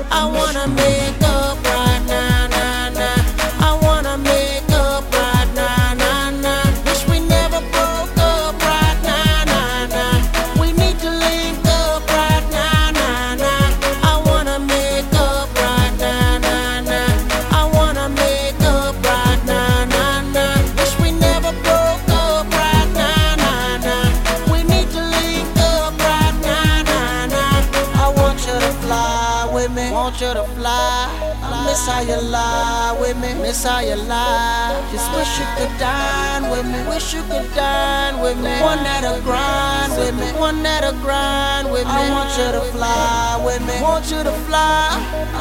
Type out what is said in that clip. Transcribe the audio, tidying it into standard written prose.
I wanna make up right now, nah, nah. I wanna make up right now, nah, nah. Wish we never broke up right now, nah, nah. We need to link up right now, nah, nah. I wanna make up right now, nah, nah. I wanna make up right now, nah, nah. Wish we never broke up right now, nah, nah. We need to link up right now, nah, nah. I want you to fly with me, want you to fly. I miss how you lie with me, miss how you lie. Just wish you could dine with me, wish you could dine with me. One that'll grind with me, one that'll grind with me. I want you to fly with me, want you to fly.